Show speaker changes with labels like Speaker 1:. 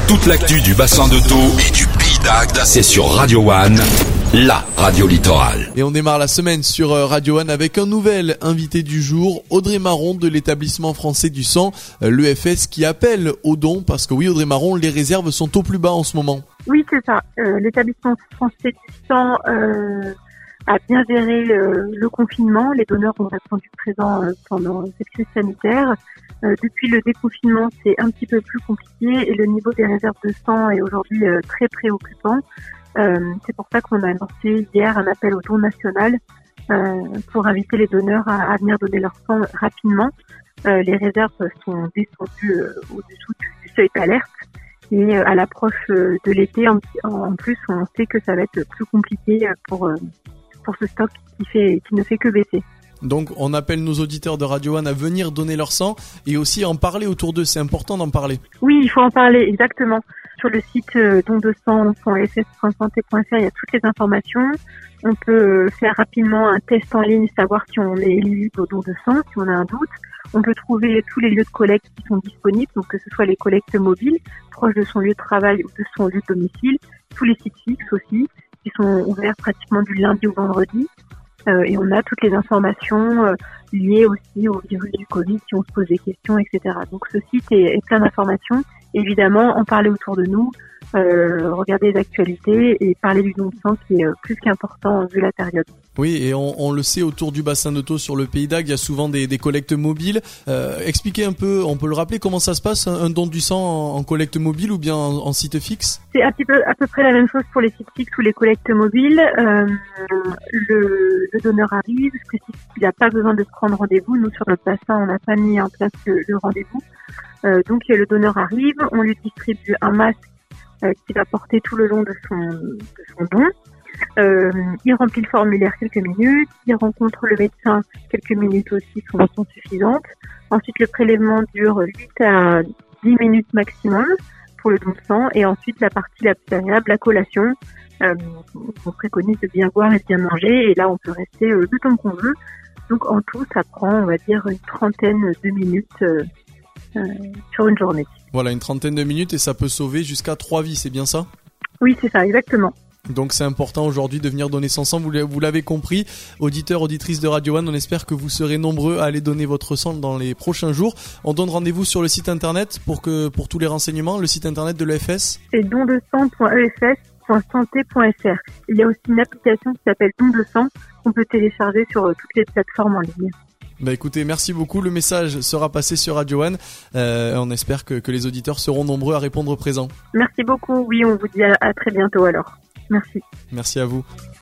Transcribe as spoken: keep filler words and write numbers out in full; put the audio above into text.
Speaker 1: Toute l'actu du bassin d'Auto et du Pays d'Agde, c'est sur Radio One, la radio littorale.
Speaker 2: Et on démarre la semaine sur Radio One avec un nouvel invité du jour, Audrey Marron de l'établissement français du sang, l'E F S, qui appelle aux dons parce que oui, Audrey Marron, les réserves sont au plus bas en ce moment.
Speaker 3: Oui, c'est ça. Euh, l'établissement français du sang euh, a bien géré le, le confinement. Les donneurs ont répondu présents euh, pendant cette crise sanitaire. Euh, depuis le déconfinement, c'est un petit peu plus compliqué et le niveau des réserves de sang est aujourd'hui euh, très préoccupant. Euh, c'est pour ça qu'on a lancé hier un appel au don national euh, pour inviter les donneurs à, à venir donner leur sang rapidement. Euh, les réserves sont descendues euh, au-dessous du, du seuil d'alerte et euh, à l'approche euh, de l'été, en, en plus, on sait que ça va être plus compliqué pour euh, pour ce stock qui fait qui ne fait que baisser.
Speaker 2: Donc on appelle nos auditeurs de Radio One à venir donner leur sang et aussi en parler autour d'eux, c'est important d'en parler.
Speaker 3: Oui, il faut en parler, exactement. Sur le site euh, don de sang point f s point santé point f r, il y a toutes les informations. On peut faire rapidement un test en ligne, savoir si on est éligible au don de sang, si on a un doute. On peut trouver tous les lieux de collecte qui sont disponibles, donc que ce soit les collectes mobiles, proches de son lieu de travail ou de son lieu de domicile, tous les sites fixes aussi, qui sont ouverts pratiquement du lundi au vendredi. Euh, et on a toutes les informations euh, liées aussi au virus du Covid si on se pose des questions, et cetera. Donc ce site est, est plein d'informations. Évidemment, en parler autour de nous, euh, regarder les actualités et parler du don de sang qui est euh, plus qu'important vu la période.
Speaker 2: Oui, et on, on le sait, autour du bassin d'Auto sur le Pays d'Agde, il y a souvent des, des collectes mobiles. Euh, expliquez un peu, on peut le rappeler, comment ça se passe, un, un don du sang en, en collecte mobile ou bien en, en site fixe?
Speaker 3: C'est un petit peu, à peu près la même chose pour les sites fixes ou les collectes mobiles. Euh, le, le donneur arrive, il n'a pas besoin de se prendre rendez-vous. Nous, sur notre bassin, on n'a pas mis en place le, le rendez-vous. Euh, donc, le donneur arrive, on lui distribue un masque euh, qu'il va porter tout le long de son, de son don. Euh, il remplit le formulaire quelques minutes, il rencontre le médecin quelques minutes aussi sont, sont suffisantes. Ensuite, le prélèvement dure huit à dix minutes maximum pour le don de sang et ensuite la partie la plus agréable, la collation. Euh, on préconise de bien boire et de bien manger et là on peut rester euh, le temps qu'on veut. Donc en tout, ça prend, on va dire, une trentaine de minutes euh, euh, sur une journée.
Speaker 2: Voilà, une trentaine de minutes et ça peut sauver jusqu'à trois vies, c'est bien ça?
Speaker 3: Oui, c'est ça, exactement.
Speaker 2: Donc c'est important aujourd'hui de venir donner son sang, vous l'avez compris, auditeurs, auditrices de Radio One, on espère que vous serez nombreux à aller donner votre sang dans les prochains jours. On donne rendez-vous sur le site internet pour que pour tous les renseignements, le site internet de l'E F S.
Speaker 3: C'est don de sang point e f s point santé point f r. Il y a aussi une application qui s'appelle Don de sang qu'on peut télécharger sur toutes les plateformes en ligne.
Speaker 2: Bah écoutez, merci beaucoup, le message sera passé sur Radio One, euh, on espère que, que les auditeurs seront nombreux à répondre présent.
Speaker 3: Merci beaucoup, oui, on vous dit à, à très bientôt alors. Merci.
Speaker 2: Merci à vous.